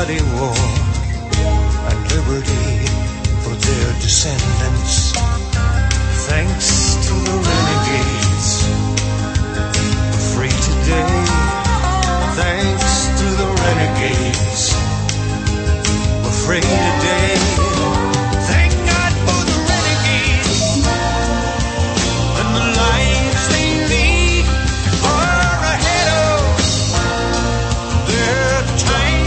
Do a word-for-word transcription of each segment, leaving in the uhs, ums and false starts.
bloody war and liberty for their descendants. Thanks to the renegades, we're free today. Thanks to the renegades, we're free today. Thank God for the renegades and the lives they lead far ahead of their time.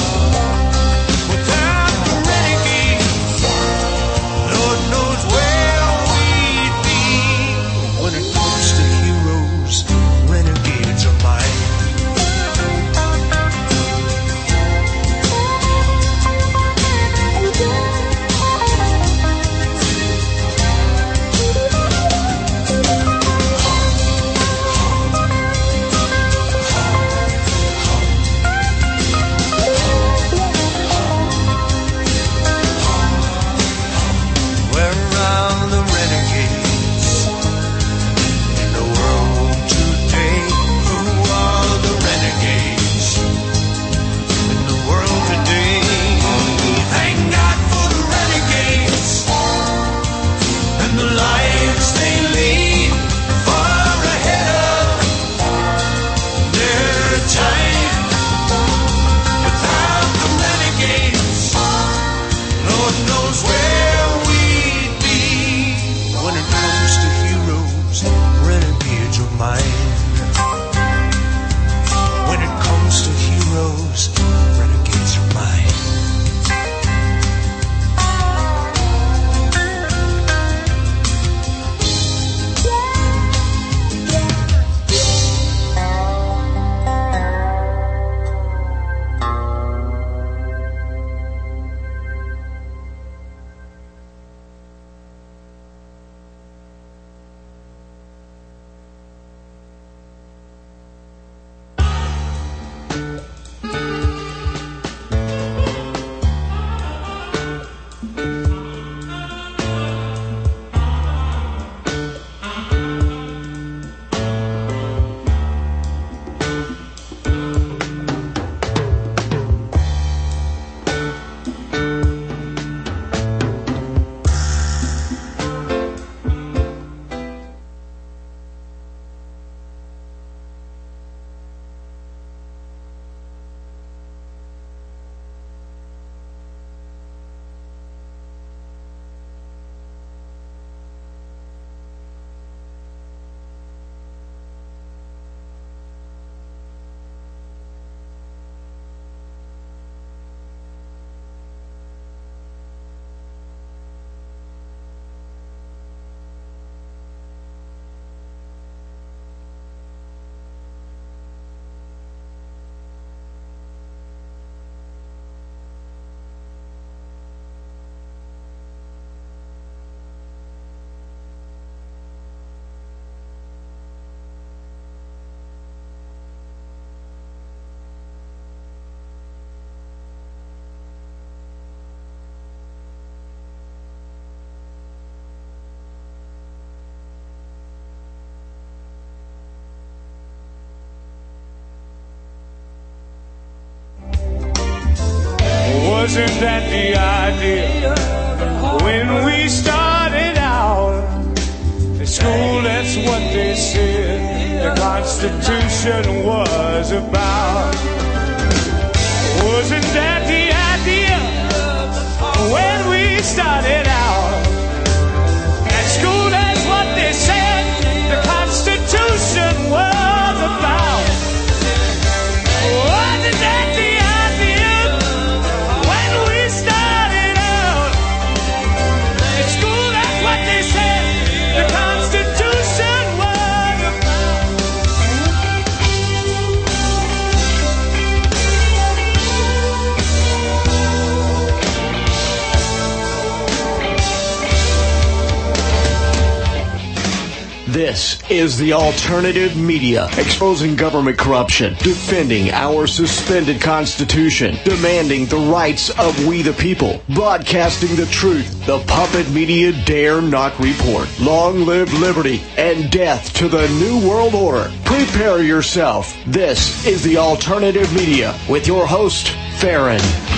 Without the renegades, Lord knows where we'd be. When it comes to heroes, renegades are mine. Wasn't that the idea when we started out? At school, that's what they said the Constitution was about. Wasn't that the idea when we started out? At school, that's what they said the Constitution was about. Wasn't that the The Constitution was about. This is the alternative media, exposing government corruption, defending our suspended Constitution, demanding the rights of we the people, broadcasting the truth the puppet media dare not report. Long live liberty and death to the New World Order. Prepare yourself. This is the alternative media with your host, Farron.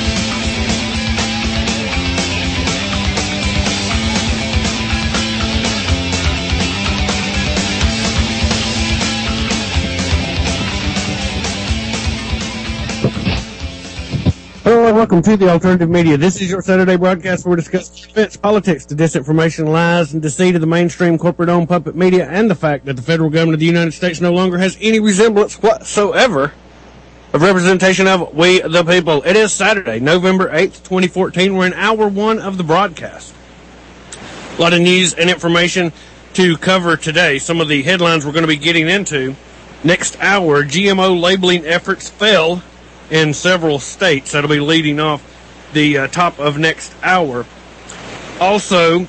Hello and welcome to the Alternative Media. This is your Saturday broadcast where we discuss events, politics, the disinformation, lies, and deceit of the mainstream corporate-owned puppet media, and the fact that the federal government of the United States no longer has any resemblance whatsoever of representation of we the people. It is Saturday, November eighth, twenty fourteen. We're in hour one of the broadcast. A lot of news and information to cover today. Some of the headlines we're going to be getting into. Next hour, G M O labeling efforts fail in several states. That'll be leading off the uh, top of next hour. Also,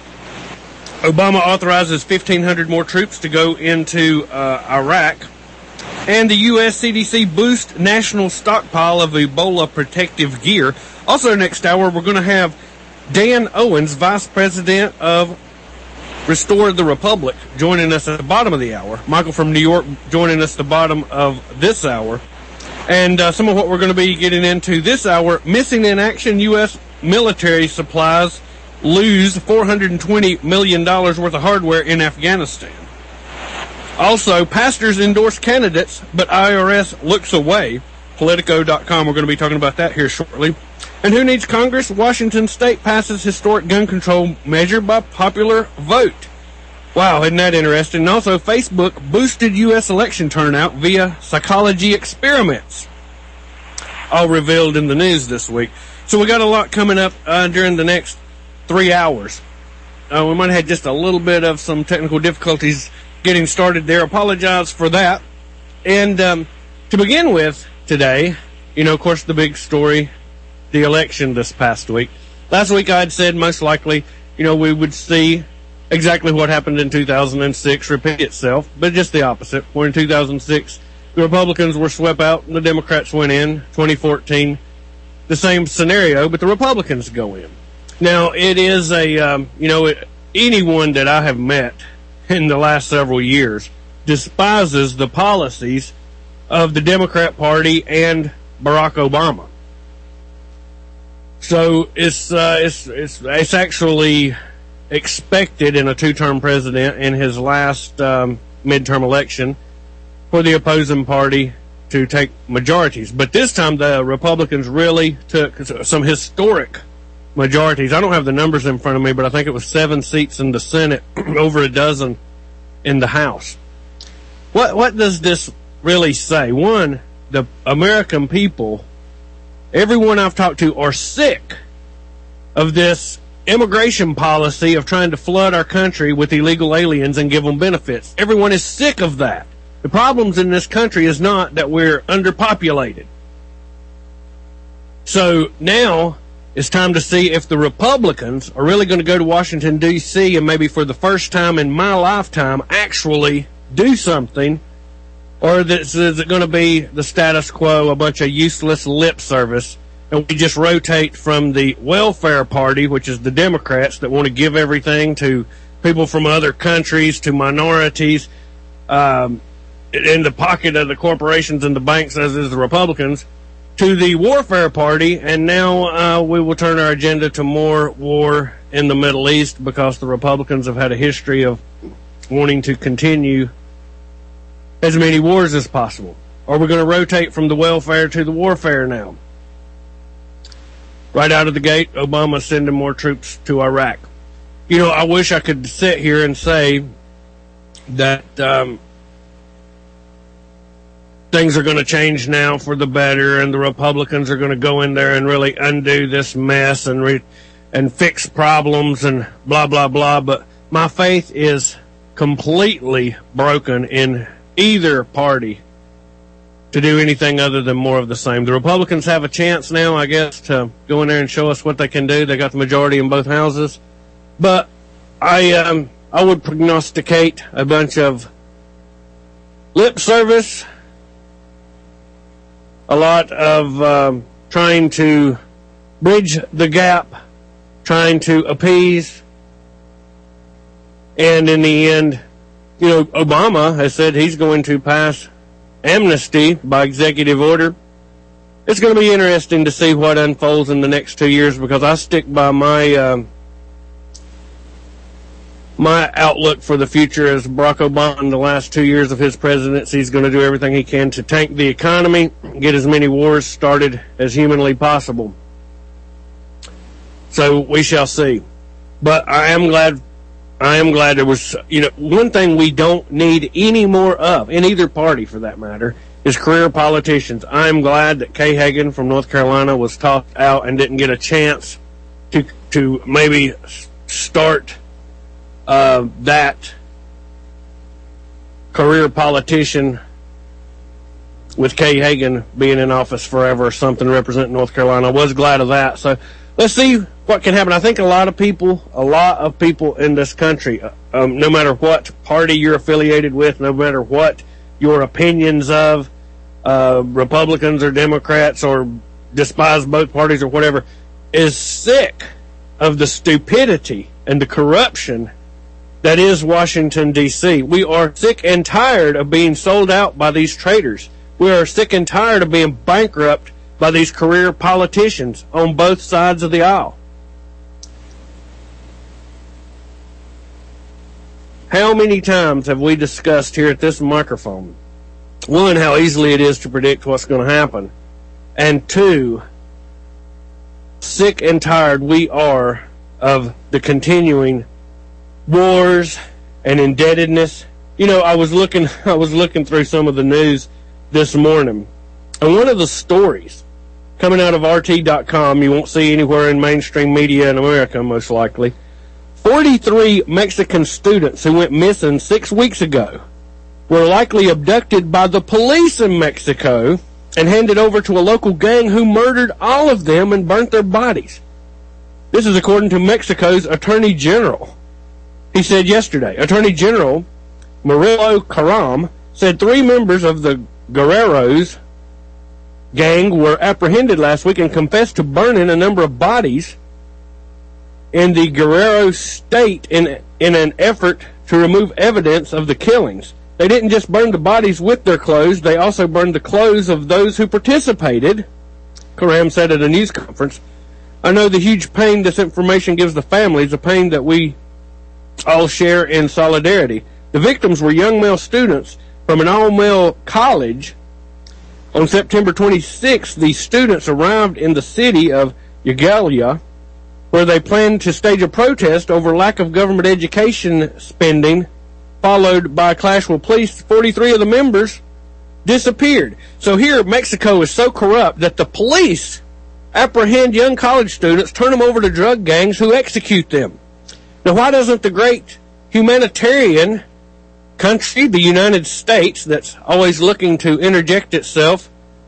Obama authorizes fifteen hundred more troops to go into uh, Iraq. And the U S C D C boosts national stockpile of Ebola protective gear. Also next hour, we're going to have Dan Owens, Vice President of Restore the Republic, joining us at the bottom of the hour. Michael from New York joining us at the bottom of this hour. And uh, some of what we're going to be getting into this hour, missing in action, U S military supplies lose four hundred twenty million dollars worth of hardware in Afghanistan. Also, pastors endorse candidates, but I R S looks away. Politico dot com, we're going to be talking about that here shortly. And who needs Congress? Washington State passes historic gun control measure by popular vote. Wow, isn't that interesting? And also, Facebook boosted U S election turnout via psychology experiments. All revealed in the news this week. So we got a lot coming up uh, during the next three hours. Uh, we might have had just a little bit of some technical difficulties getting started there. Apologize for that. And um, to begin with today, you know, of course, the big story, the election this past week. Last week I had said most likely, you know, we would see exactly what happened in two thousand six repeat itself, but just the opposite. Where in two thousand six, the Republicans were swept out and the Democrats went in. twenty fourteen, the same scenario, but the Republicans go in. Now, it is a, um, you know, it, anyone that I have met in the last several years despises the policies of the Democrat Party and Barack Obama. So it's, uh, it's, it's, it's actually expected in a two-term president in his last um, midterm election for the opposing party to take majorities. But this time the Republicans really took some historic majorities. I don't have the numbers in front of me, but I think it was seven seats in the Senate, over a dozen in the House. What what does this really say? One, the American people, everyone I've talked to, are sick of this immigration policy of trying to flood our country with illegal aliens and give them benefits. Everyone is sick of that. The problems in this country is not that we're underpopulated. So now it's time to see if the Republicans are really going to go to Washington, D C and maybe for the first time in my lifetime actually do something, or this, is it going to be the status quo, a bunch of useless lip service, and we just rotate from the welfare party, which is the Democrats that want to give everything to people from other countries, to minorities, um, in the pocket of the corporations and the banks, as is the Republicans, to the warfare party, and now uh, we will turn our agenda to more war in the Middle East because the Republicans have had a history of wanting to continue as many wars as possible. Or we're going to rotate from the welfare to the warfare now. Right out of the gate, Obama's sending more troops to Iraq. You know, I wish I could sit here and say that um, things are going to change now for the better, and the Republicans are going to go in there and really undo this mess and re- and fix problems and blah, blah, blah. But my faith is completely broken in either party to do anything other than more of the same. The Republicans have a chance now, I guess, to go in there and show us what they can do. They got the majority in both houses. But I um, I would prognosticate a bunch of lip service, a lot of um, trying to bridge the gap, trying to appease, and in the end, you know, Obama has said he's going to pass amnesty by executive order. It's going to be interesting to see what unfolds in the next two years because I stick by my um, my outlook for the future as Barack Obama in the last two years of his presidency is going to do everything he can to tank the economy, get as many wars started as humanly possible. So we shall see. But I am glad, I am glad there was, you know, one thing we don't need any more of, in either party for that matter, is career politicians. I am glad that Kay Hagan from North Carolina was tossed out and didn't get a chance to, to maybe start Uh, that career politician with Kay Hagan being in office forever or something representing North Carolina. I was glad of that. So let's see what can happen. I think a lot of people, a lot of people in this country, um, no matter what party you're affiliated with, no matter what your opinions of, uh, Republicans or Democrats or despise both parties or whatever, is sick of the stupidity and the corruption that is Washington, D C We are sick and tired of being sold out by these traitors. We are sick and tired of being bankrupt by these career politicians on both sides of the aisle. How many times have we discussed here at this microphone, one, how easily it is to predict what's going to happen, and two, sick and tired we are of the continuing wars and indebtedness. You know, I was looking I was looking through some of the news this morning, and one of the stories coming out of R T dot com, you won't see anywhere in mainstream media in America most likely, forty-three Mexican students who went missing six weeks ago were likely abducted by the police in Mexico and handed over to a local gang who murdered all of them and burnt their bodies. This is according to Mexico's Attorney General. He said yesterday, Attorney General Murillo Karam said three members of the Guerreros gang were apprehended last week and confessed to burning a number of bodies in the Guerrero state in, in an effort to remove evidence of the killings. They didn't just burn the bodies with their clothes, they also burned the clothes of those who participated, Karam said at a news conference. I know the huge pain this information gives the families, a pain that we all share in solidarity. The victims were young male students from an all-male college. On September twenty-sixth, the students arrived in the city of Yugoslavia, where they planned to stage a protest over lack of government education spending, followed by a clash with police. forty-three of the members disappeared. So here, Mexico is so corrupt that the police apprehend young college students, turn them over to drug gangs who execute them. Now, why doesn't the great humanitarian country, the United States, that's always looking to interject itself,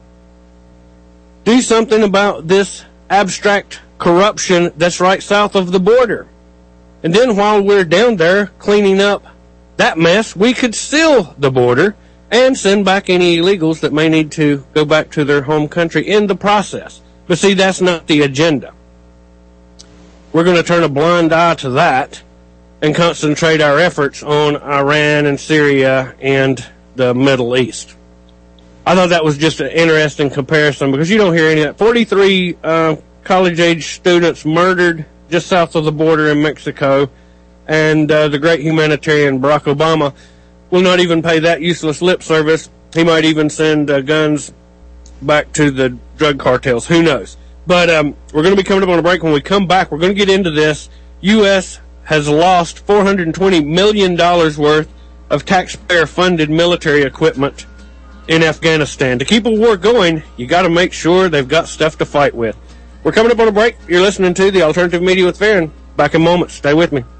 do something about this abstract corruption that's right south of the border? And then while we're down there cleaning up that mess, we could seal the border and send back any illegals that may need to go back to their home country in the process. But see, that's not the agenda. We're going to turn a blind eye to that and concentrate our efforts on Iran and Syria and the Middle East. I thought that was just an interesting comparison because you don't hear any of that. forty-three uh, college-age students murdered just south of the border in Mexico, and uh, the great humanitarian Barack Obama will not even pay that useless lip service. He might even send uh, guns back to the drug cartels. Who knows? But um, we're going to be coming up on a break. When we come back, we're going to get into this. U S has lost four hundred twenty million dollars worth of taxpayer-funded military equipment in Afghanistan. To keep a war going, you got to make sure they've got stuff to fight with. We're coming up on a break. You're listening to The Alternative Media with Farron. Back in moments. Stay with me.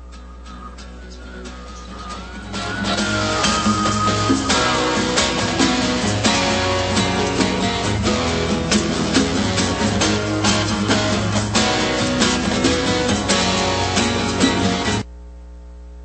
Come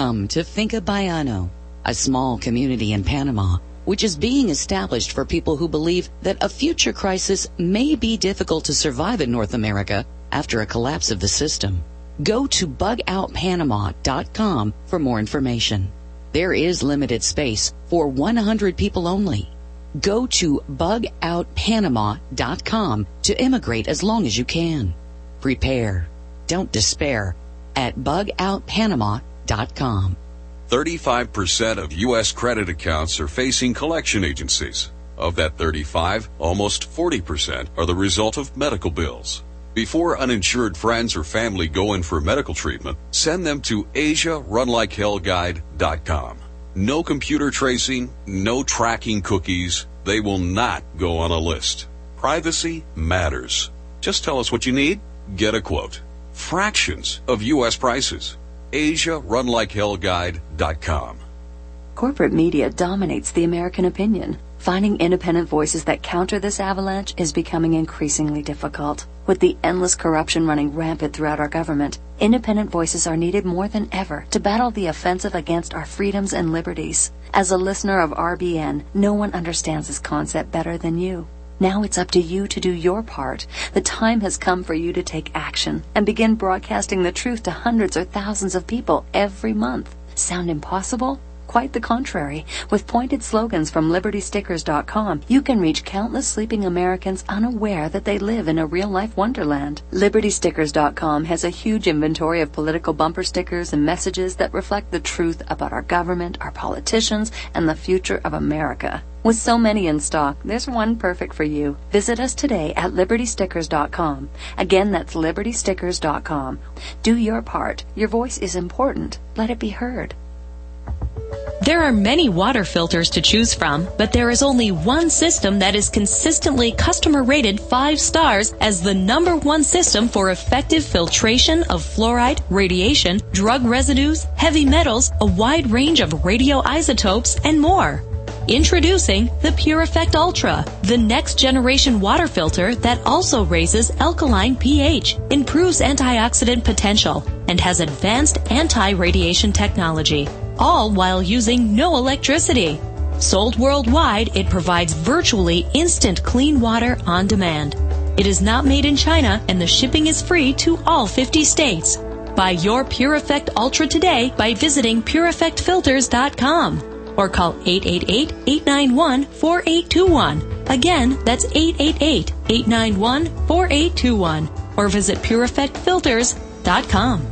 Come to Finca Baiano, a small community in Panama, which is being established for people who believe that a future crisis may be difficult to survive in North America after a collapse of the system. Go to bug out panama dot com for more information. There is limited space for one hundred people only. Go to bug out panama dot com to immigrate as long as you can. Prepare. Don't despair at bug out panama dot com. thirty-five percent of U S credit accounts are facing collection agencies. Of that thirty-five, almost forty percent are the result of medical bills. Before uninsured friends or family go in for medical treatment, send them to asia run like hell guide dot com. No computer tracing, no tracking cookies. They will not go on a list. Privacy matters. Just tell us what you need. Get a quote. Fractions of U S prices. asia run like hell guide dot com. Corporate media dominates the American opinion. Finding independent voices that counter this avalanche is becoming increasingly difficult. With the endless corruption running rampant throughout our government, independent voices are needed more than ever to battle the offensive against our freedoms and liberties. As a listener of R B N, no one understands this concept better than you. Now it's up to you to do your part. The time has come for you to take action and begin broadcasting the truth to hundreds or thousands of people every month. Sound impossible? Quite the contrary. With pointed slogans from liberty stickers dot com, you can reach countless sleeping Americans unaware that they live in a real-life wonderland. liberty stickers dot com has a huge inventory of political bumper stickers and messages that reflect the truth about our government, our politicians, and the future of America. With so many in stock, there's one perfect for you. Visit us today at liberty stickers dot com. Again, that's liberty stickers dot com. Do your part. Your voice is important. Let it be heard. There are many water filters to choose from, but there is only one system that is consistently customer rated five stars as the number one system for effective filtration of fluoride, radiation, drug residues, heavy metals, a wide range of radioisotopes, and more. Introducing the Pure Effect Ultra, the next generation water filter that also raises alkaline pH, improves antioxidant potential, and has advanced anti-radiation technology, all while using no electricity. Sold worldwide, it provides virtually instant clean water on demand. It is not made in China, and the shipping is free to all fifty states. Buy your Pure Effect Ultra today by visiting pure effect filters dot com. Or call eight eight eight, eight nine one, four eight two one. Again, that's eight eight eight, eight nine one, four eight two one. Or visit pure effect filters dot com.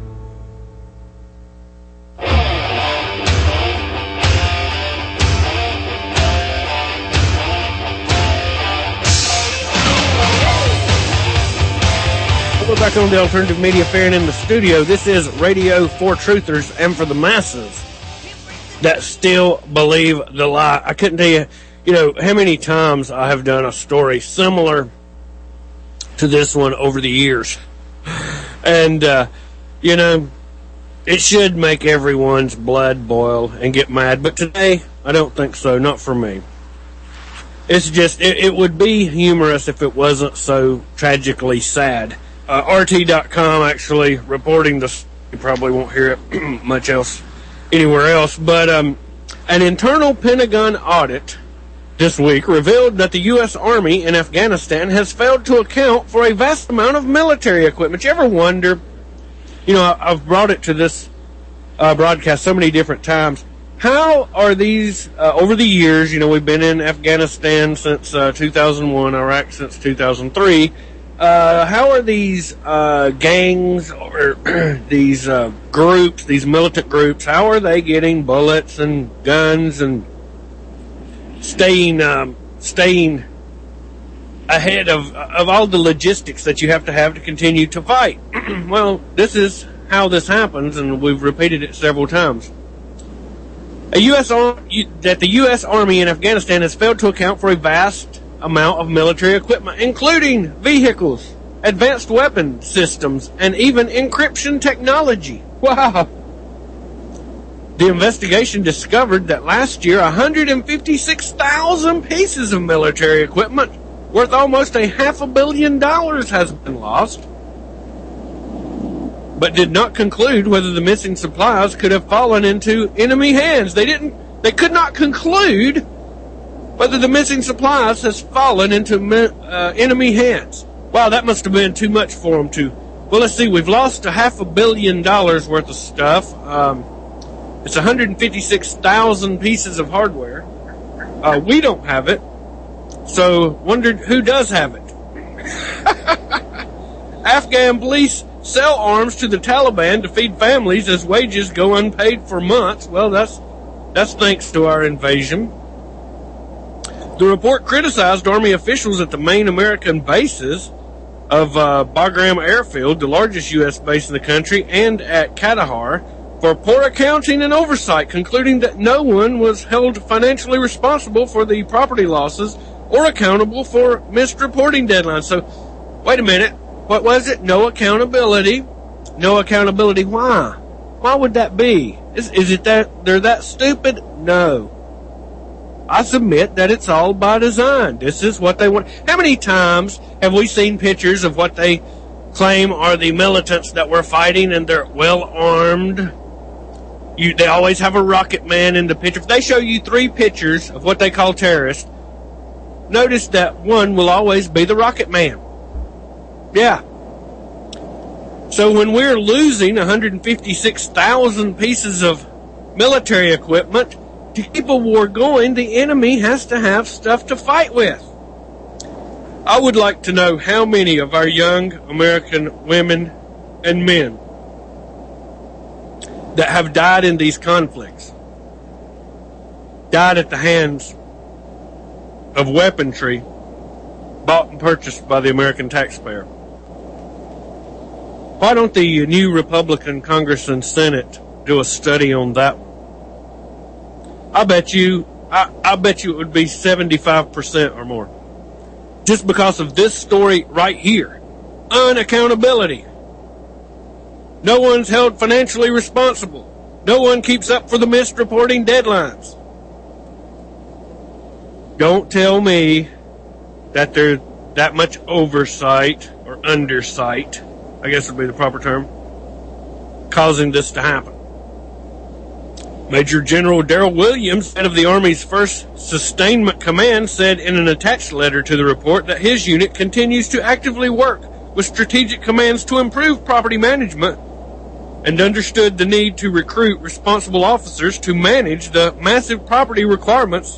We're back on the Alternative Media Fair and in the studio. This is Radio for Truthers and for the masses that still believe the lie. I couldn't tell you, you know, how many times I have done a story similar to this one over the years. And, uh, you know, it should make everyone's blood boil and get mad. But today, I don't think so. Not for me. It's just, it, it would be humorous if it wasn't so tragically sad. Uh, R T dot com actually reporting this. You probably won't hear it much else anywhere else, but um, an internal Pentagon audit this week revealed that the U S Army in Afghanistan has failed to account for a vast amount of military equipment. You ever wonder, you know, I've brought it to this uh, broadcast so many different times, how are these, uh, over the years, you know, we've been in Afghanistan since uh, two thousand one, Iraq since two thousand three, Uh, how are these uh, gangs or these uh, groups, these militant groups, how are they getting bullets and guns and staying um, staying ahead of of all the logistics that you have to have to continue to fight? Well, this is how this happens, and we've repeated it several times. A U S Ar- that the U S Army in Afghanistan has failed to account for a vast amount of military equipment, including vehicles, advanced weapon systems, and even encryption technology. Wow. The investigation discovered that last year one hundred fifty-six thousand pieces of military equipment worth almost a half a billion dollars has been lost. but did not conclude whether the missing supplies could have fallen into enemy hands. They didn't, they could not conclude whether the missing supplies has fallen into uh, enemy hands. Wow, that must have been too much for them to. Well, let's see. We've lost a half a billion dollars worth of stuff. Um, it's one hundred fifty-six thousand pieces of hardware. Uh, we don't have it. So, wondered who does have it. Afghan police sell arms to the Taliban to feed families as wages go unpaid for months. Well, that's that's thanks to our invasion. The report criticized Army officials at the main American bases of uh, Bagram Airfield, the largest U S base in the country, and at Kandahar for poor accounting and oversight, concluding that no one was held financially responsible for the property losses or accountable for missed reporting deadlines. So, wait a minute. What was it? No accountability. No accountability. Why? Why would that be? Is, is it that they're that stupid? No. I submit that it's all by design. This is what they want. How many times have we seen pictures of what they claim are the militants that we're fighting, and they're well armed? You, they always have a rocket man in the picture. If they show you three pictures of what they call terrorists, notice that one will always be the rocket man. Yeah. So when we're losing one hundred fifty-six thousand pieces of military equipment, to keep a war going, the enemy has to have stuff to fight with. I would like to know how many of our young American women and men that have died in these conflicts died at the hands of weaponry bought and purchased by the American taxpayer. Why don't the new Republican Congress and Senate do a study on that one? I bet you, I, I bet you it would be seventy-five percent or more. Just because of this story right here. Unaccountability. No one's held financially responsible. No one keeps up for the missed reporting deadlines. Don't tell me that there's that much oversight or undersight, I guess would be the proper term, causing this to happen. Major General Darrell Williams, head of the Army's first Sustainment Command, said in an attached letter to the report that his unit continues to actively work with strategic commands to improve property management and understood the need to recruit responsible officers to manage the massive property requirements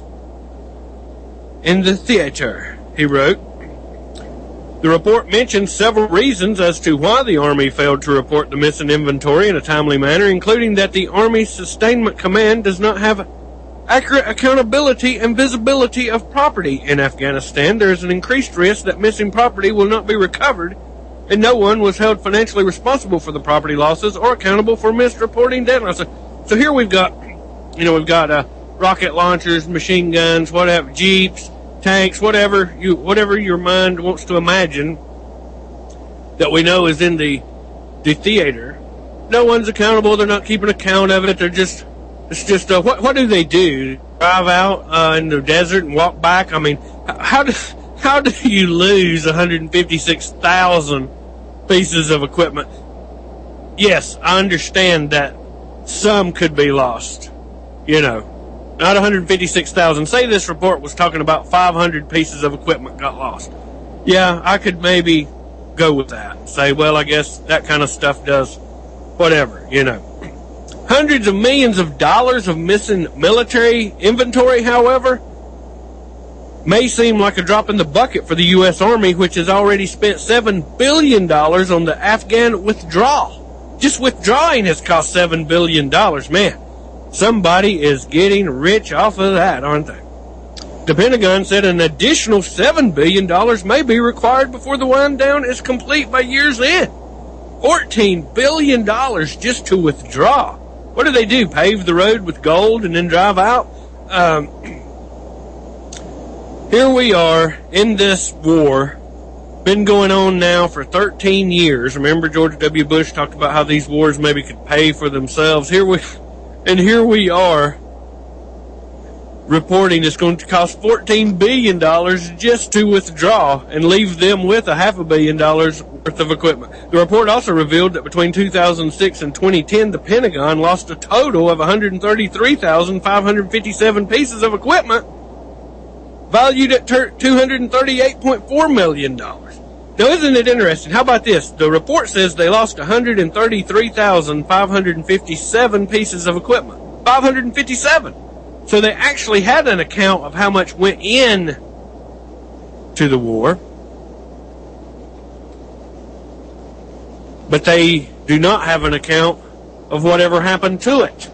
in the theater, he wrote. The report mentions several reasons as to why the Army failed to report the missing inventory in a timely manner, including that the Army Sustainment Command does not have accurate accountability and visibility of property in Afghanistan. There is an increased risk that missing property will not be recovered, and no one was held financially responsible for the property losses or accountable for missed reporting deadlines. So, so here we've got, you know, we've got uh, rocket launchers, machine guns, whatever, jeeps, tanks, whatever you, whatever your mind wants to imagine that we know is in the the theater. No one's accountable. They're not keeping account of it. They're just, it's just, uh, what what do they do? Drive out uh, in the desert and walk back? I mean, how do how do you lose one hundred fifty-six thousand pieces of equipment? Yes, I understand that some could be lost. You know. Not one hundred fifty-six thousand. Say this report was talking about five hundred pieces of equipment got lost. Yeah, I could maybe go with that. Say, well, I guess that kind of stuff does whatever, you know. Hundreds of millions of dollars of missing military inventory, however, may seem like a drop in the bucket for the U S Army, which has already spent seven billion dollars on the Afghan withdrawal. Just withdrawing has cost seven billion dollars, man. Somebody is getting rich off of that, aren't they? The Pentagon said an additional seven billion dollars may be required before the wind down is complete by year's end. fourteen billion dollars just to withdraw. What do they do? Pave the road with gold and then drive out? Um, here we are in this war. Been going on now for thirteen years. Remember George W. Bush talked about how these wars maybe could pay for themselves. Here we... And here we are, reporting it's going to cost fourteen billion dollars just to withdraw and leave them with a half a billion dollars worth of equipment. The report also revealed that between two thousand six and twenty ten, the Pentagon lost a total of one hundred thirty-three thousand five hundred fifty-seven pieces of equipment valued at two hundred thirty-eight point four million dollars. Now, isn't it interesting? How about this? The report says they lost one hundred thirty-three thousand five hundred fifty-seven pieces of equipment. five hundred fifty-seven. So they actually had an account of how much went in to the war, but they do not have an account of whatever happened to it.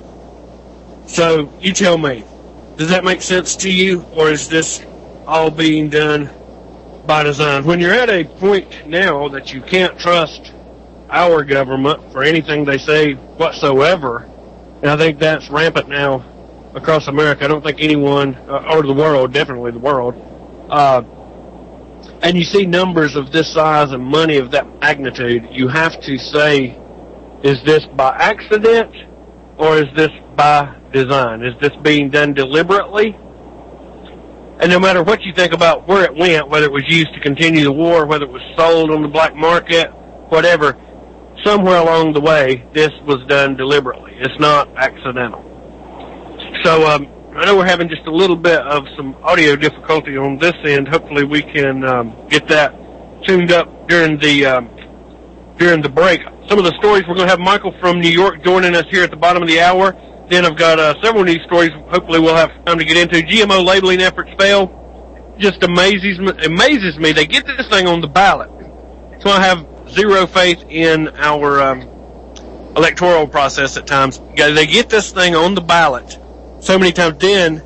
So you tell me, does that make sense to you, or is this all being done by design? When you're at a point now that you can't trust our government for anything they say whatsoever, and I think that's rampant now across America. I don't think anyone, uh, or the world, definitely the world, uh, and you see numbers of this size and money of that magnitude, you have to say, is this by accident or is this by design? Is this being done deliberately? And no matter what you think about where it went, whether it was used to continue the war, whether it was sold on the black market, whatever, somewhere along the way, this was done deliberately. It's not accidental. So um, I know we're having just a little bit of some audio difficulty on this end. Hopefully we can um, get that tuned up during the um, during the break. Some of the stories, we're going to have Michael from New York joining us here at the bottom of the hour. Then I've got uh, several news stories hopefully we'll have time to get into. G M O labeling efforts fail. Just amazes me, amazes me. They get this thing on the ballot. So I have zero faith in our um, electoral process at times. They get this thing on the ballot so many times, then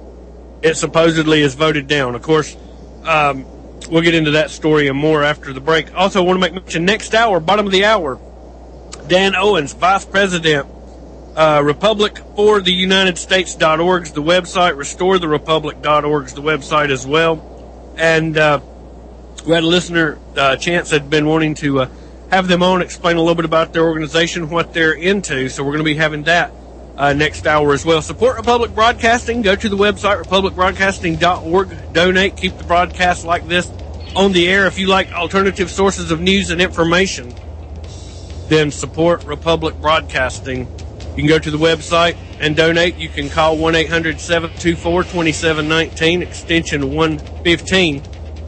it supposedly is voted down. Of course, um, we'll get into that story and more after the break. Also, I want to make mention next hour, bottom of the hour, Dan Owens, Vice President, uh, Republic for the United States dot org is the website, restore the republic dot org is the website as well. And uh, we had a listener, uh, Chance, had been wanting to uh, have them on, explain a little bit about their organization, what they're into. So we're going to be having that Uh, next hour as well. Support Republic Broadcasting. Go to the website, republic broadcasting dot org. Donate. Keep the broadcast like this on the air. If you like alternative sources of news and information, then support Republic Broadcasting. You can go to the website and donate. You can call one eight hundred seven two four two seven one nine, extension one fifteen,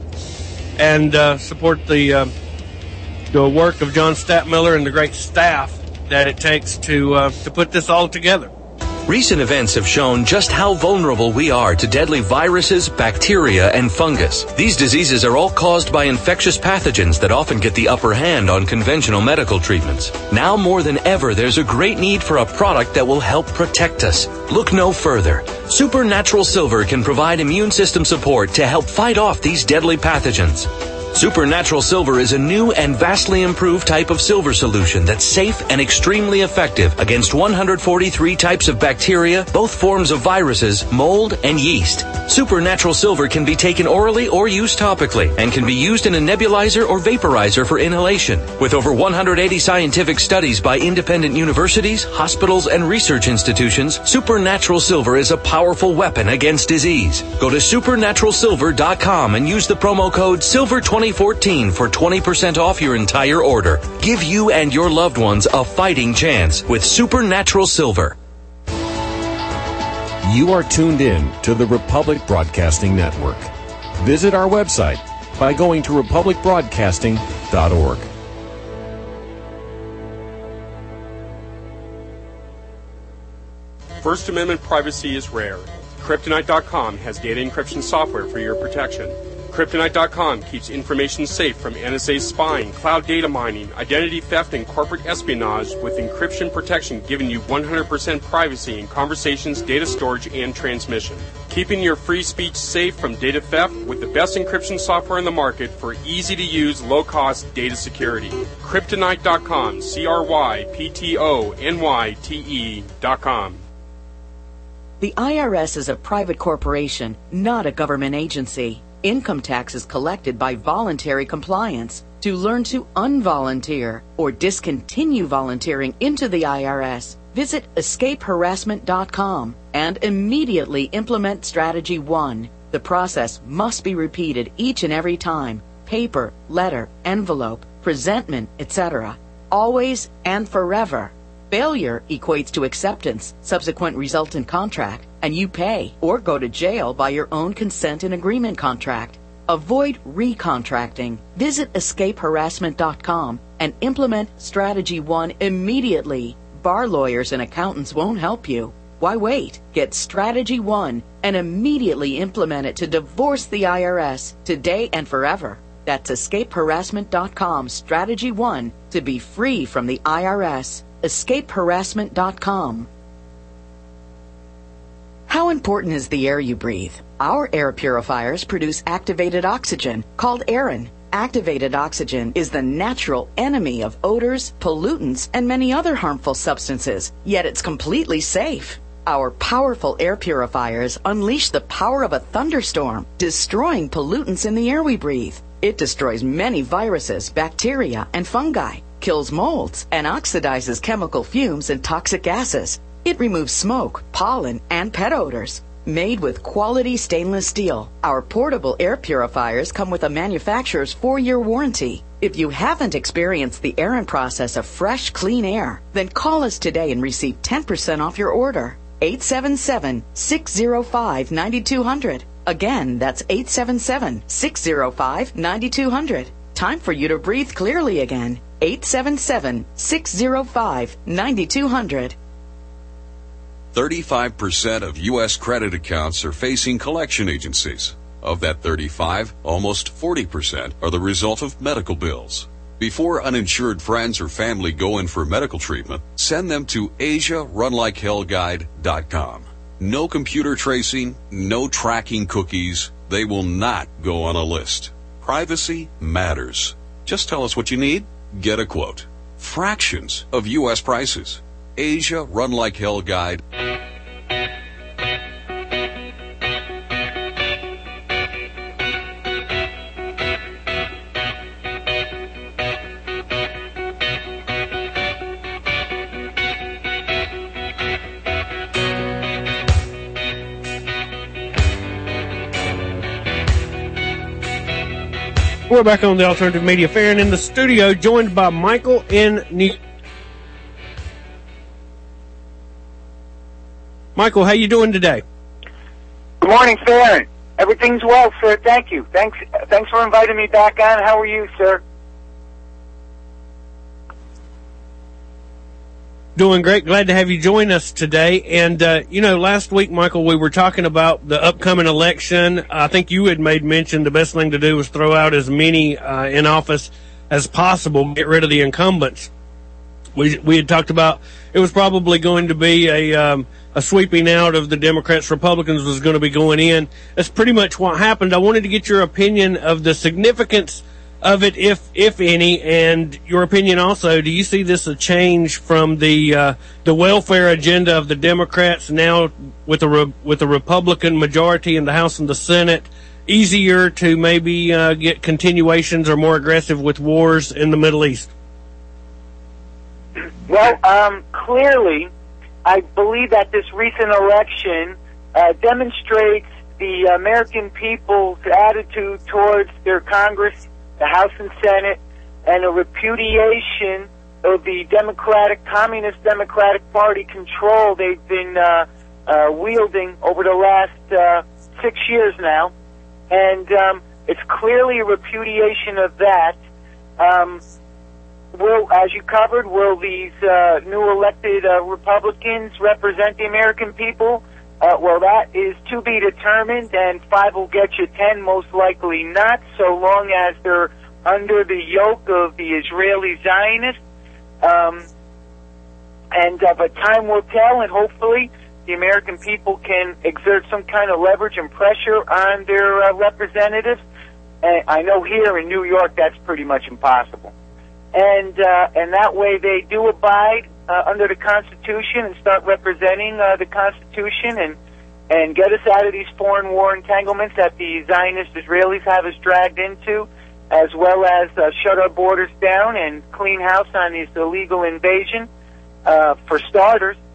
and uh, support the, uh, the work of John Statmiller and the great staff that it takes to uh, to put this all together. Recent events have shown just how vulnerable we are to deadly viruses, bacteria, and fungus. These diseases are all caused by infectious pathogens that often get the upper hand on conventional medical treatments. Now more than ever, there's a great need for a product that will help protect us. Look no further. Supernatural Silver can provide immune system support to help fight off these deadly pathogens. Supernatural Silver is a new and vastly improved type of silver solution that's safe and extremely effective against one hundred forty-three types of bacteria, both forms of viruses, mold, and yeast. Supernatural Silver can be taken orally or used topically and can be used in a nebulizer or vaporizer for inhalation. With over one hundred eighty scientific studies by independent universities, hospitals, and research institutions, Supernatural Silver is a powerful weapon against disease. Go to supernatural silver dot com and use the promo code silver twenty fourteen for twenty percent off your entire order. Give you and your loved ones a fighting chance with Supernatural Silver. You are tuned in to the Republic Broadcasting Network. Visit our website by going to republic broadcasting dot org. First Amendment privacy is rare. Kryptonite dot com has data encryption software for your protection. Kryptonite dot com keeps information safe from N S A spying, cloud data mining, identity theft, and corporate espionage with encryption protection giving you one hundred percent privacy in conversations, data storage, and transmission. Keeping your free speech safe from data theft with the best encryption software in the market for easy-to-use, low-cost data security. Kryptonite dot com, C R Y P T O N Y T E dot com. The I R S is a private corporation, not a government agency. Income tax is collected by voluntary compliance. To learn to unvolunteer or discontinue volunteering into the I R S, visit escape harassment dot com and immediately implement Strategy one. The process must be repeated each and every time. Paper, letter, envelope, presentment, et cetera. Always and forever. Failure equates to acceptance, subsequent resultant contract, and you pay or go to jail by your own consent and agreement contract. Avoid recontracting. Visit escape harassment dot com and implement Strategy one immediately. Bar lawyers and accountants won't help you. Why wait? Get Strategy one and immediately implement it to divorce the I R S today and forever. That's escape harassment dot com, Strategy one, to be free from the I R S. escape harassment dot com. How important is the air you breathe? Our air purifiers produce activated oxygen, called Aerin. Activated oxygen is the natural enemy of odors, pollutants, and many other harmful substances, yet it's completely safe. Our powerful air purifiers unleash the power of a thunderstorm, destroying pollutants in the air we breathe. It destroys many viruses, bacteria, and fungi, kills molds, and oxidizes chemical fumes and toxic gases. It removes smoke, pollen, and pet odors. Made with quality stainless steel, our portable air purifiers come with a manufacturer's four-year warranty. If you haven't experienced the Aerin process of fresh, clean air, then call us today and receive ten percent off your order. eight seven seven, six zero five, nine two zero zero. Again, that's eight seven seven, six zero five, nine two zero zero. Time for you to breathe clearly again. eight seven seven, six zero five, nine two zero zero. thirty-five percent of U S credit accounts are facing collection agencies. Of that thirty-five, almost forty percent are the result of medical bills. Before uninsured friends or family go in for medical treatment, send them to asia run like hell guide dot com. No computer tracing, no tracking cookies. They will not go on a list. Privacy matters. Just tell us what you need. Get a quote. Fractions of U S prices. Asia Run Like Hell Guide. We're back on the Alternative Media Fair and in the studio, joined by Michael in New. Michael, how you doing today? Good morning, Farron. Everything's well, sir. Thank you. Thanks. Thanks for inviting me back on. How are you, sir? Doing great. Glad to have you join us today. And, uh, you know, last week, Michael, we were talking about the upcoming election. I think you had made mention the best thing to do was throw out as many uh, in office as possible, get rid of the incumbents. We we had talked about it was probably going to be a um, a sweeping out of the Democrats. Republicans was going to be going in. That's pretty much what happened. I wanted to get your opinion of the significance of it, if if any, and your opinion also. Do you see this a change from the uh, the welfare agenda of the Democrats now with a re- with a Republican majority in the House and the Senate, easier to maybe uh, get continuations or more aggressive with wars in the Middle East? Well, um, clearly, I believe that this recent election uh, demonstrates the American people's attitude towards their Congress, the House and Senate, and a repudiation of the Democratic, Communist Democratic Party control they've been uh, uh, wielding over the last uh, six years now. And um, it's clearly a repudiation of that. Um, will, as you covered, will these uh, new elected uh, Republicans represent the American people? Uh, well, that is to be determined, and five will get you ten, most likely not, so long as they're under the yoke of the Israeli Zionists. Um, and uh, but time will tell, and hopefully the American people can exert some kind of leverage and pressure on their uh, representatives. And I know here in New York that's pretty much impossible. And uh, and that way they do abide uh, under the Constitution and start representing uh, the Constitution and and get us out of these foreign war entanglements that the Zionist Israelis have us dragged into, as well as uh, shut our borders down and clean house on this illegal invasion, uh, for starters.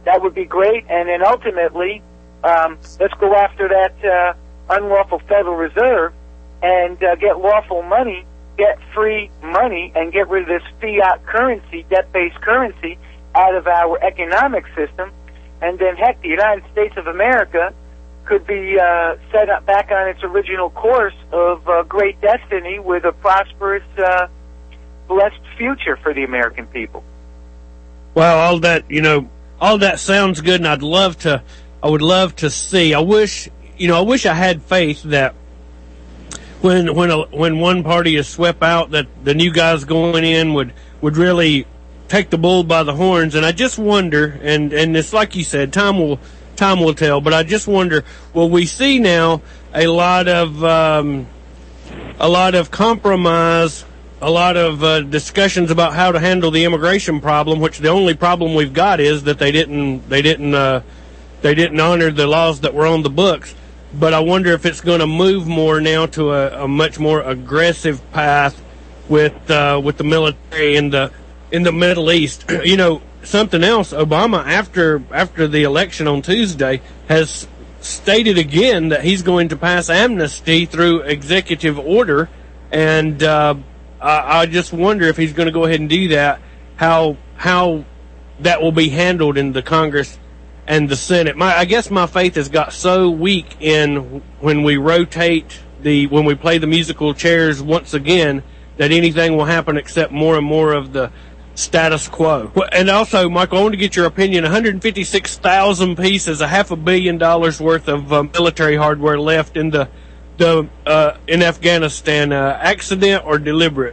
that would be great. And then ultimately, um, let's go after that uh, unlawful Federal Reserve and uh, get lawful money, get free money, and get rid of this fiat currency, debt-based currency, out of our economic system. And then, heck, the United States of America could be uh, set up back on its original course of uh, great destiny with a prosperous, uh, blessed future for the American people. Well, all that, you know, all that sounds good, and I'd love to, I would love to see. I wish, you know, I wish I had faith that when when a, when one party is swept out, that the new guys going in would would really take the bull by the horns. And I just wonder, and and it's like you said, time will time will tell. But I just wonder, will we see now a lot of um, a lot of compromise, a lot of uh, discussions about how to handle the immigration problem, which the only problem we've got is that they didn't they didn't uh, they didn't honor the laws that were on the books. But I wonder if it's going to move more now to a, a much more aggressive path with uh, with the military in the in the Middle East. You know, something else. Obama, after after the election on Tuesday, has stated again that he's going to pass amnesty through executive order, and uh, I, I just wonder if he's going to go ahead and do that. How how that will be handled in the Congress and the Senate. My, I guess my faith has got so weak in when we rotate the, when we play the musical chairs once again, that anything will happen except more and more of the status quo. And also, Michael, I want to get your opinion. one hundred fifty-six thousand pieces, a half a billion dollars worth of uh, military hardware left in the, the uh, in Afghanistan. Uh, accident or deliberate?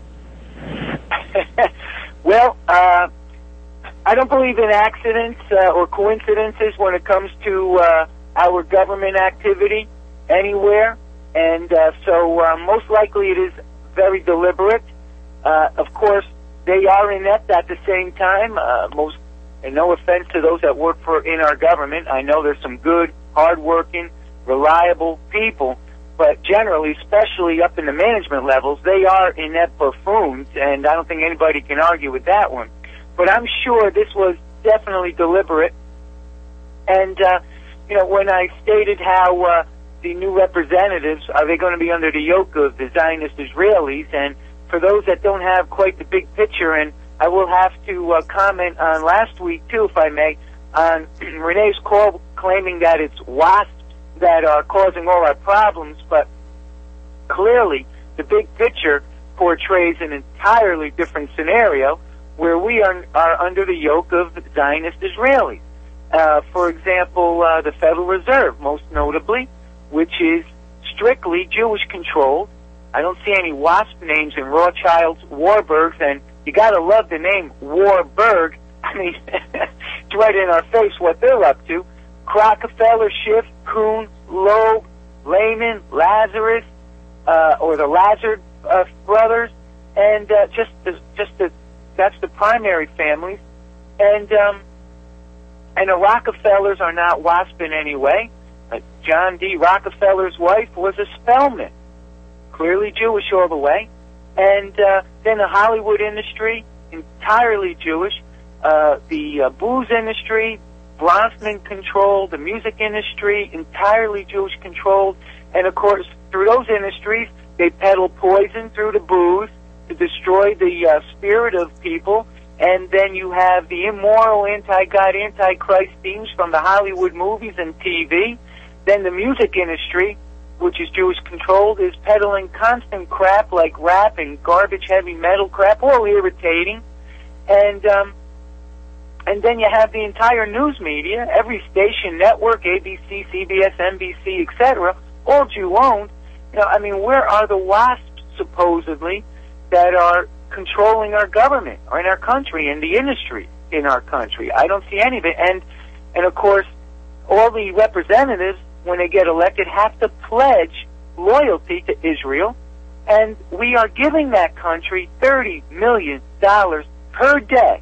Well, uh, I don't believe in accidents uh, or coincidences when it comes to uh, our government activity anywhere, and uh, so uh, most likely it is very deliberate. Uh, of course, they are inept at the same time. Uh, most, and no offense to those that work for in our government, I know there's some good, hardworking, reliable people, but generally, especially up in the management levels, they are inept buffoons, and I don't think anybody can argue with that one. But I'm sure this was definitely deliberate. And, uh, you know, when I stated how uh, the new representatives, are they going to be under the yoke of the Zionist Israelis? And for those that don't have quite the big picture, and I will have to uh, comment on last week, too, if I may, on Renee's call claiming that it's WASPs that are causing all our problems. But clearly, the big picture portrays an entirely different scenario, where we are, are under the yoke of the Zionist Israelis. Uh, for example, uh, the Federal Reserve, most notably, which is strictly Jewish-controlled. I don't see any WASP names in Rothschilds, Warburgs, and you gotta love the name Warburg. I mean, it's right in our face what they're up to. Rockefeller, Schiff, Kuhn, Loeb, Lehman, Lazarus, uh, or the Lazard uh, brothers, and uh, just the, just the That's the primary families. And um, and the Rockefellers are not WASP in any way. Uh, John D. Rockefeller's wife was a Spellman, clearly Jewish all the way. And uh, then the Hollywood industry, entirely Jewish. Uh, the uh, booze industry, Bronfman-controlled. The music industry, entirely Jewish-controlled. And, of course, through those industries, they peddle poison through the booze to destroy the uh, spirit of people. And then you have the immoral, anti-God, anti-Christ themes from the Hollywood movies and T V. Then the music industry, which is Jewish-controlled, is peddling constant crap like rap and garbage heavy metal crap, all irritating. And um, and then you have the entire news media, every station, network, A B C, C B S, N B C, et cetera, all Jew-owned. You know, I mean, where are the WASPs, supposedly, that are controlling our government or in our country and the industry in our country? I don't see any of it. And, and of course, all the representatives, when they get elected, have to pledge loyalty to Israel. And we are giving that country thirty million dollars per day.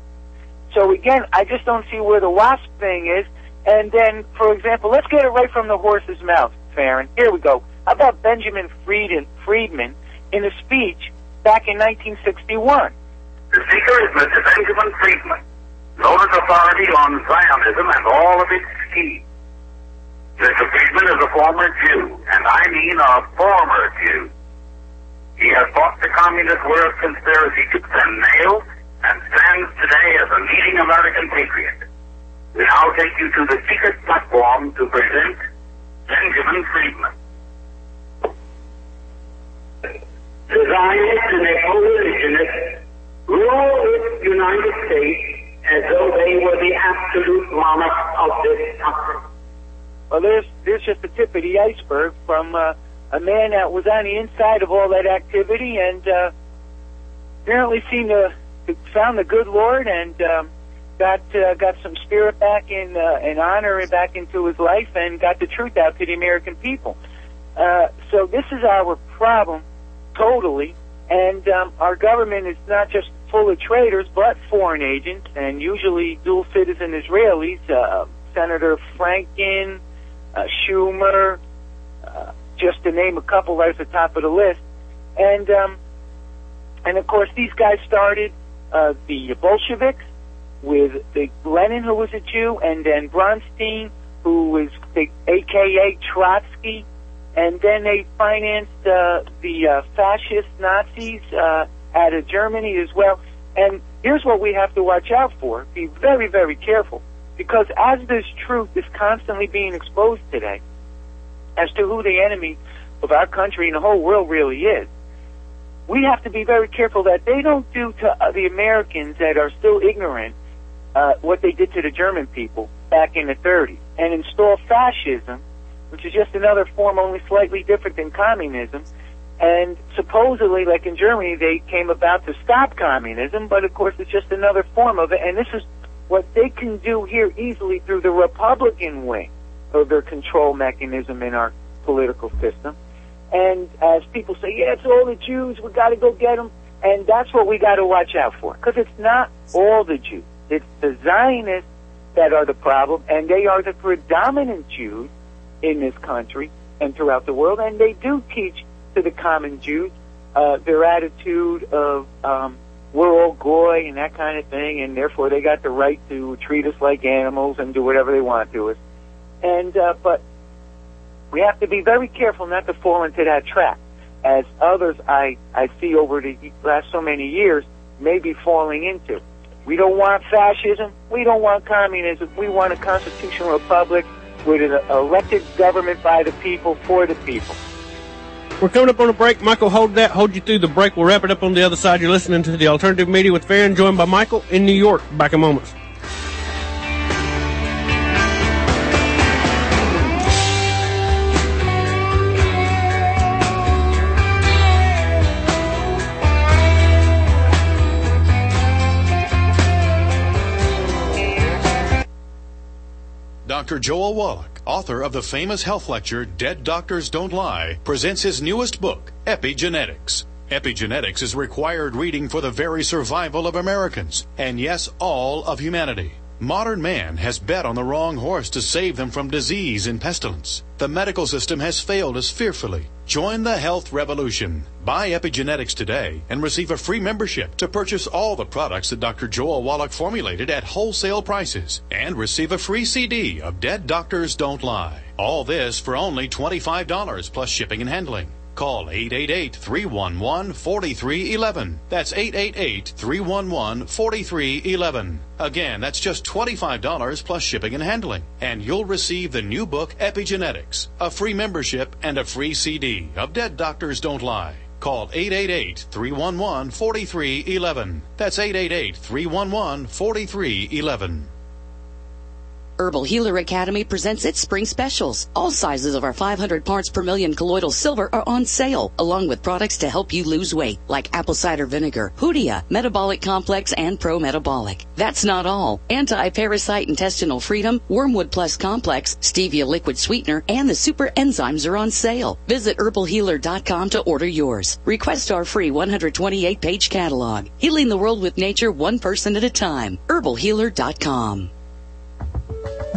So again, I just don't see where the WASP thing is. And then, for example, let's get it right from the horse's mouth, Farron. Here we go. How about Benjamin Frieden, Friedman in a speech back in nineteen sixty-one? The speaker is Mister Benjamin Friedman. Notice authority on Zionism and all of its schemes. Mister Friedman is a former Jew, and I mean a former Jew. He has fought the communist world conspiracy tooth and nail, and stands today as a leading American patriot. We now take you to the secret platform to present Benjamin Friedman. The Zionists and their co-religionists rule this United States as though they were the absolute monarchs of this country. Well, there's there's just the tip of the iceberg from uh, a man that was on the inside of all that activity and uh, apparently seemed to found the good Lord and um, got uh, got some spirit back in uh, and honor back into his life and got the truth out to the American people. Uh, so this is our problem, totally. And um, our government is not just full of traitors, but foreign agents and usually dual citizen Israelis. Uh, Senator Franken, uh, Schumer, uh, just to name a couple right at the top of the list. And um, and of course these guys started uh, the Bolsheviks with the Lenin, who was a Jew, and then Bronstein, who was the A K A Trotsky, and then they financed uh, the uh, fascist Nazis uh, out of Germany as well. And here's what we have to watch out for. Be very, very careful. Because as this truth is constantly being exposed today as to who the enemy of our country and the whole world really is, we have to be very careful that they don't do to uh, the Americans that are still ignorant uh, what they did to the German people back in the thirties and install fascism, which is just another form only slightly different than communism. And supposedly, like in Germany, they came about to stop communism, but of course it's just another form of it. And this is what they can do here easily through the Republican wing of their control mechanism in our political system. And as people say, yeah, it's all the Jews, we got to go get them. And that's what we got to watch out for. Because it's not all the Jews. It's the Zionists that are the problem, and they are the predominant Jews in this country and throughout the world. And they do teach to the common Jews uh, their attitude of um, we're all goy and that kind of thing, and therefore they got the right to treat us like animals and do whatever they want to us. And uh, but we have to be very careful not to fall into that trap, as others I, I see over the last so many years may be falling into. We don't want fascism. We don't want communism. We want a constitutional republic with an elected government by the people, for the people. We're coming up on a break. Michael, hold that. Hold you through the break. We'll wrap it up on the other side. You're listening to the Alternative Media with Farron, joined by Michael in New York. Back in moments. Doctor Joel Wallach, author of the famous health lecture Dead Doctors Don't Lie, presents his newest book, Epigenetics. Epigenetics is required reading for the very survival of Americans, and yes, all of humanity. Modern man has bet on the wrong horse to save them from disease and pestilence. The medical system has failed us fearfully. Join the health revolution. Buy Epigenetics today and receive a free membership to purchase all the products that Doctor Joel Wallach formulated at wholesale prices, and receive a free C D of Dead Doctors Don't Lie. All this for only twenty-five dollars plus shipping and handling. Call eight eight eight, three one one, four three one one. That's eight eight eight, three one one, four three one one. Again, that's just twenty-five dollars plus shipping and handling. And you'll receive the new book, Epigenetics, a free membership, and a free C D of Dead Doctors Don't Lie. Call eight eight eight, three one one, four three one one. That's eight eight eight, three one one, four three one one. Herbal Healer Academy presents its spring specials. All sizes of our five hundred parts per million colloidal silver are on sale, along with products to help you lose weight, like apple cider vinegar, Hoodia, Metabolic Complex, and Pro Metabolic. That's not all. Anti-Parasite Intestinal Freedom, Wormwood Plus Complex, Stevia Liquid Sweetener, and the Super Enzymes are on sale. Visit herbal healer dot com to order yours. Request our free one hundred twenty-eight page catalog. Healing the world with nature one person at a time. herbal healer dot com.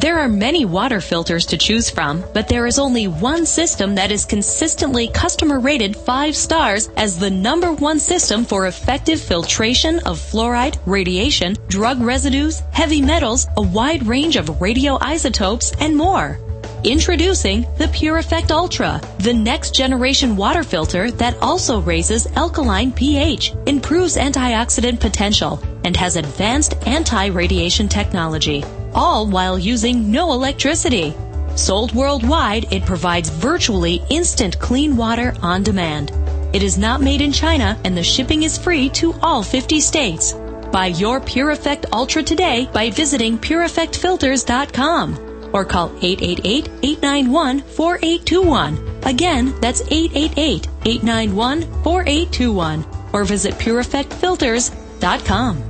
There are many water filters to choose from, but there is only one system that is consistently customer rated five stars as the number one system for effective filtration of fluoride, radiation, drug residues, heavy metals, a wide range of radioisotopes, and more. Introducing the PureEffect Ultra, the next generation water filter that also raises alkaline pH, improves antioxidant potential, and has advanced anti-radiation technology, all while using no electricity. Sold worldwide, it provides virtually instant clean water on demand. It is not made in China, and the shipping is free to all fifty states. Buy your PureEffect Ultra today by visiting pure effect filters dot com. Or call eight eight eight, eight nine one, four eight two one. Again, that's eight eight eight, eight nine one, four eight two one. Or visit pure effect filters dot com.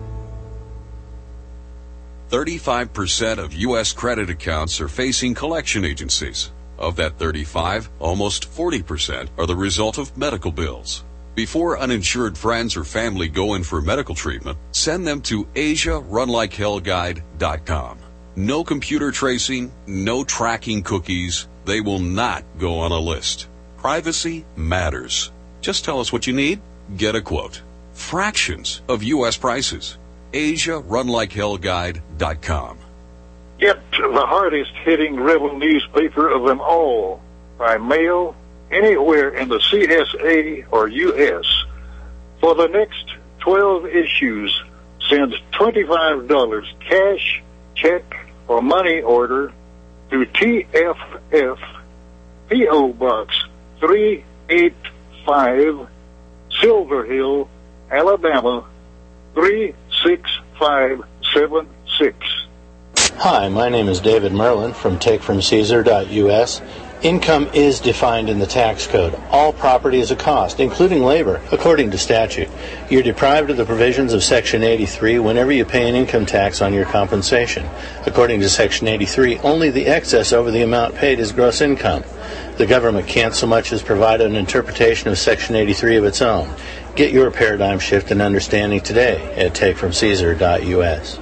thirty-five percent of U S credit accounts are facing collection agencies. Of that thirty-five, almost forty percent are the result of medical bills. Before uninsured friends or family go in for medical treatment, send them to asia run like hell guide dot com. No computer tracing, no tracking cookies. They will not go on a list. Privacy matters. Just tell us what you need. Get a quote. Fractions of U S prices. asia run like hell guide dot com. Get the hardest hitting rebel newspaper of them all by mail anywhere in the C S A or U S. For the next twelve issues, send twenty-five dollars cash, check, or money order to T F F, P O Box three eight five, Silver Hill, Alabama three six five seven six. Hi, my name is David Merlin from take from caesar dot U S. Income is defined in the tax code. All property is a cost, including labor, according to statute. You're deprived of the provisions of Section eighty-three whenever you pay an income tax on your compensation. According to Section eighty-three, only the excess over the amount paid is gross income. The government can't so much as provide an interpretation of Section eighty-three of its own. Get your paradigm shift and understanding today at take from caesar dot U S.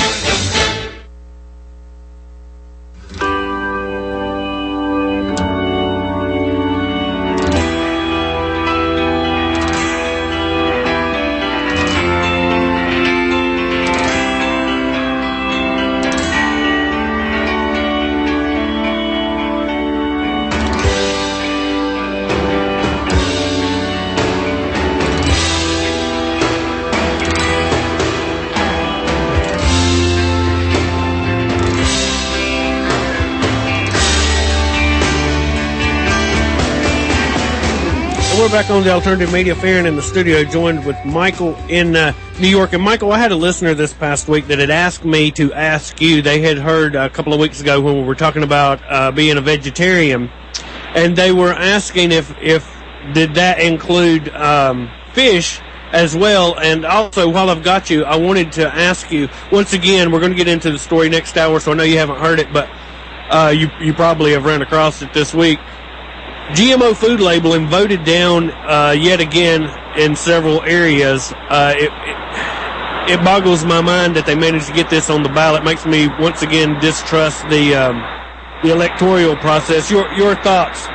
We're back on the Alternative Media Fair and in the studio, joined with Michael in uh, New York. And Michael, I had a listener this past week that had asked me to ask you. They had heard a couple of weeks ago when we were talking about uh, being a vegetarian, and they were asking if if did that include um, fish as well. And also, while I've got you, I wanted to ask you once again. We're going to get into the story next hour, so I know you haven't heard it, but uh, you you probably have run across it this week. G M O food labeling voted down uh, yet again in several areas. Uh, it, it, it boggles my mind that they managed to get this on the ballot. Makes me once again distrust the um, the electoral process. Your your thoughts?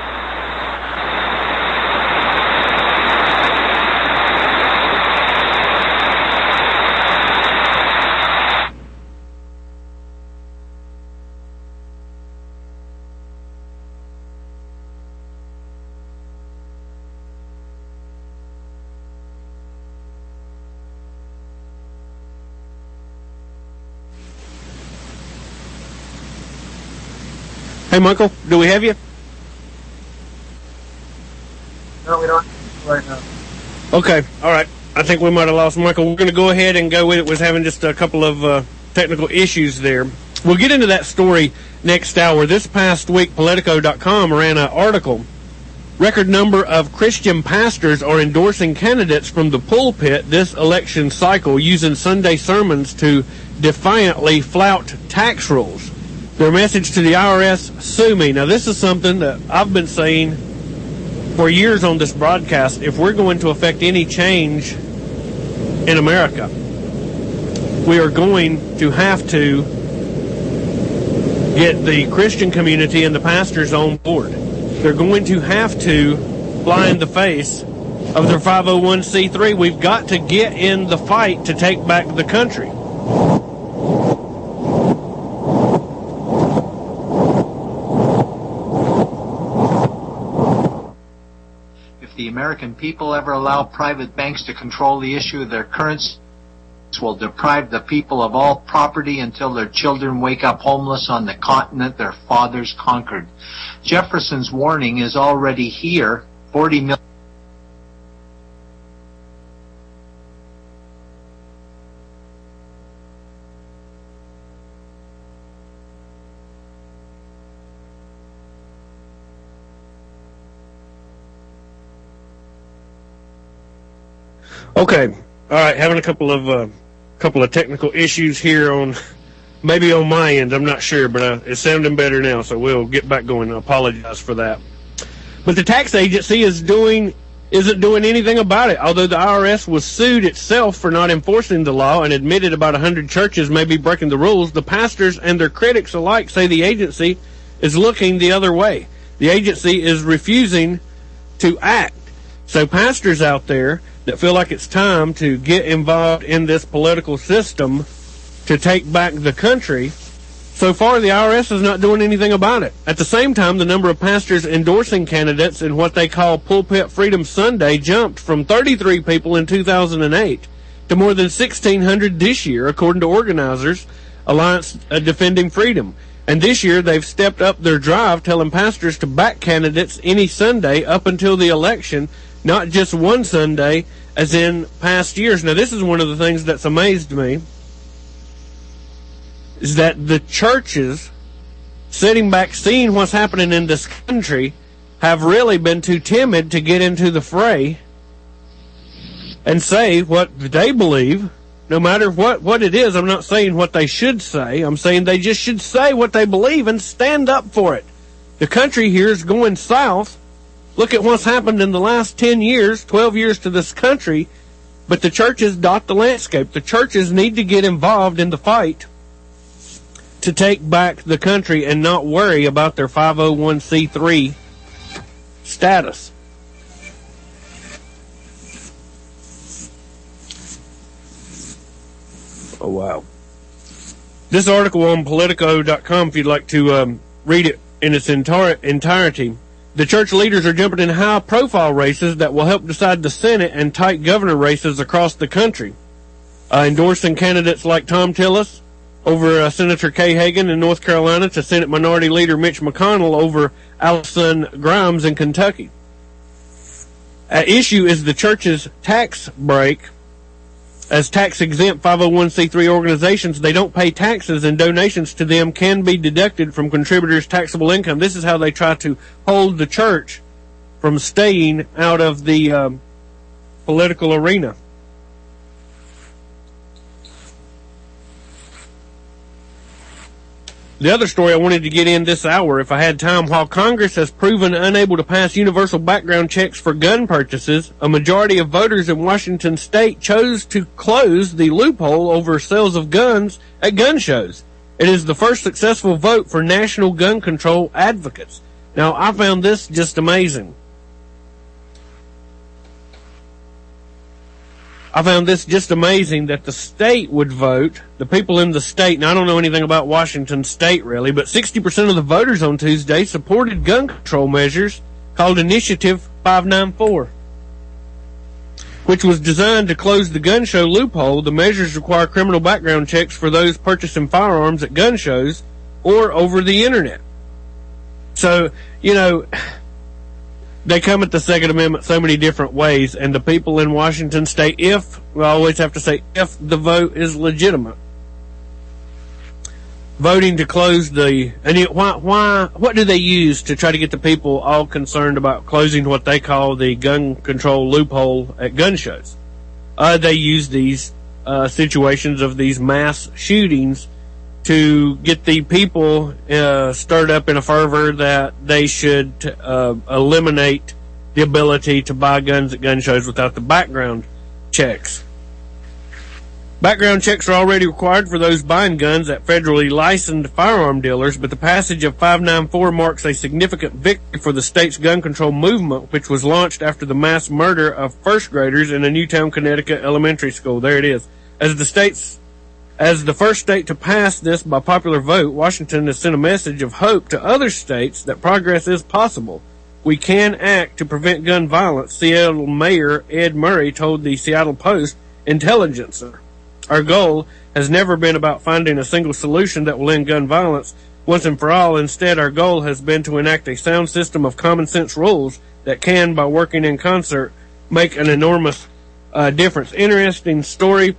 Hey, Michael, do we have you? No, we don't right now. Okay, all right. I think we might have lost Michael. We're going to go ahead and go with it. Was having just a couple of uh, technical issues there. We'll get into that story next hour. This past week, Politico dot com ran an article. Record number of Christian pastors are endorsing candidates from the pulpit this election cycle, using Sunday sermons to defiantly flout tax rules. Their message to the I R S, sue me. Now, this is something that I've been saying for years on this broadcast. If we're going to affect any change in America, we are going to have to get the Christian community and the pastors on board. They're going to have to fly in the face of their five oh one c three. We've got to get in the fight to take back the country. If the American people ever allow private banks to control the issue of their currency, this will deprive the people of all property until their children wake up homeless on the continent their fathers conquered. Jefferson's warning is already here. forty million Okay, all right. Having a couple of uh, couple of technical issues here on maybe on my end. I'm not sure, but uh, it's sounding better now. So we'll get back going. I apologize for that. But the tax agency is doing isn't doing anything about it. Although the I R S was sued itself for not enforcing the law and admitted about one hundred churches may be breaking the rules, the pastors and their critics alike say the agency is looking the other way. The agency is refusing to act. So pastors out there that feel like it's time to get involved in this political system to take back the country, so far the I R S is not doing anything about it. At the same time, the number of pastors endorsing candidates in what they call Pulpit Freedom Sunday jumped from thirty-three people in two thousand eight to more than sixteen hundred this year, according to organizers, Alliance Defending Freedom. And this year, they've stepped up their drive, telling pastors to back candidates any Sunday up until the election, not just one Sunday, as in past years. Now, this is one of the things that's amazed me, is that the churches, sitting back, seeing what's happening in this country, have really been too timid to get into the fray and say what they believe, no matter what, what it is. I'm not saying what they should say. I'm saying they just should say what they believe and stand up for it. The country here is going south. Look at what's happened in the last ten years, twelve years to this country, but the churches dot the landscape. The churches need to get involved in the fight to take back the country and not worry about their five oh one c three status. Oh, wow. This article on Politico dot com, if you'd like to um, read it in its entire entirety. The church leaders are jumping in high-profile races that will help decide the Senate and tight governor races across the country, uh, endorsing candidates like Tom Tillis over uh, Senator Kay Hagan in North Carolina to Senate Minority Leader Mitch McConnell over Allison Grimes in Kentucky. At issue is the church's tax break. As tax-exempt five oh one c three organizations, they don't pay taxes, and donations to them can be deducted from contributors' taxable income. This is how they try to hold the church from staying out of the um, political arena. The other story I wanted to get in this hour, if I had time, while Congress has proven unable to pass universal background checks for gun purchases, a majority of voters in Washington state chose to close the loophole over sales of guns at gun shows. It is the first successful vote for national gun control advocates. Now, I found this just amazing. I found this just amazing that the state would vote, the people in the state, and I don't know anything about Washington state really, but sixty percent of the voters on Tuesday supported gun control measures called Initiative five ninety-four, which was designed to close the gun show loophole. The measures require criminal background checks for those purchasing firearms at gun shows or over the internet. So, you know, they come at the Second Amendment so many different ways, and the people in Washington state, if, I always have to say, if the vote is legitimate, voting to close the, and it, why, why, what do they use to try to get the people all concerned about closing what they call the gun control loophole at gun shows? Uh, they use these, uh, situations of these mass shootings to get the people uh, stirred up in a fervor that they should uh, eliminate the ability to buy guns at gun shows without the background checks. Background checks are already required for those buying guns at federally licensed firearm dealers, but the passage of five ninety-four marks a significant victory for the state's gun control movement, which was launched after the mass murder of first graders in a Newtown, Connecticut elementary school. There it is. As the state's, as the first state to pass this by popular vote, Washington has sent a message of hope to other states that progress is possible. We can act to prevent gun violence, Seattle Mayor Ed Murray told the Seattle Post Intelligencer. Our goal has never been about finding a single solution that will end gun violence once and for all. Instead, our goal has been to enact a sound system of common sense rules that can, by working in concert, make an enormous uh, difference. Interesting story.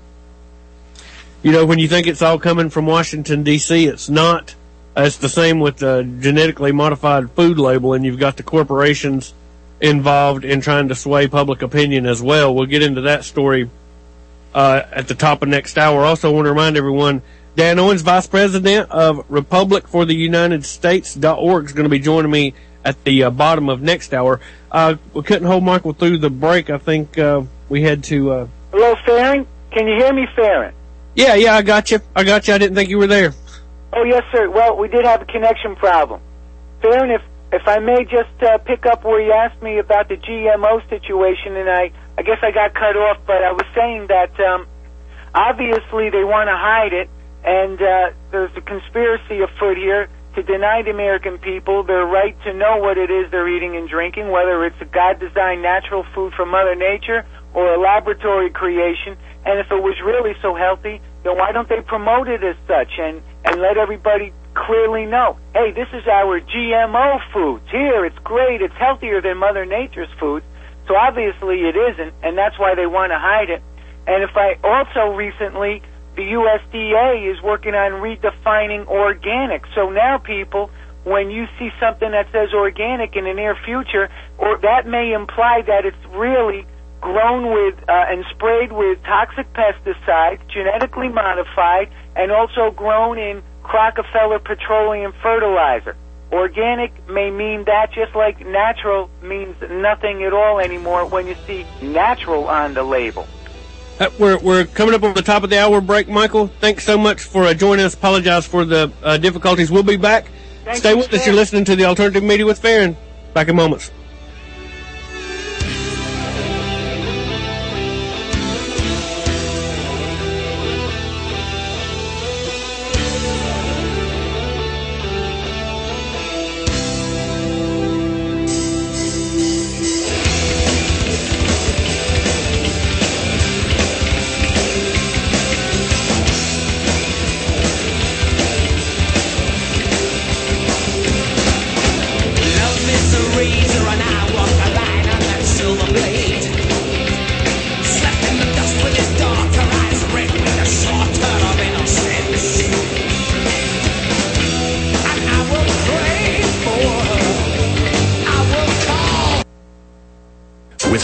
You know, when you think it's all coming from Washington, D C, it's not. Uh, it's the same with the genetically modified food label, and you've got the corporations involved in trying to sway public opinion as well. We'll get into that story Uh, at the top of next hour. Also want to remind everyone, Dan Owens, Vice President of Republic for the United States dot org, is going to be joining me at the uh, bottom of next hour. Uh, we couldn't hold Michael through the break. I think uh, we had to... Uh... Hello, Farron? Can you hear me, Farron? Yeah, yeah, I got you. I got you. I didn't think you were there. Oh, yes, sir. Well, we did have a connection problem. Farron, if, if I may just uh, pick up where you asked me about the G M O situation, and I... I guess I got cut off, but I was saying that um, obviously they want to hide it, and uh, there's a conspiracy afoot here to deny the American people their right to know what it is they're eating and drinking, whether it's a God-designed natural food from Mother Nature or a laboratory creation. And if it was really so healthy, then why don't they promote it as such and, and let everybody clearly know, hey, this is our G M O foods. Here, it's great. It's healthier than Mother Nature's foods. So obviously it isn't, and that's why they want to hide it. And if I also recently, the U S D A is working on redefining organic. So now people, when you see something that says organic in the near future, or that may imply that it's really grown with uh, and sprayed with toxic pesticides, genetically modified, and also grown in Rockefeller petroleum fertilizer. Organic may mean that, just like natural means nothing at all anymore when you see natural on the label. Uh, we're we're coming up on the top of the hour break, Michael. Thanks so much for uh, joining us. Apologize for the uh, difficulties. We'll be back. Thank Stay you, with us. sir. You're listening to the Alternative Media with Farron. Back in moments.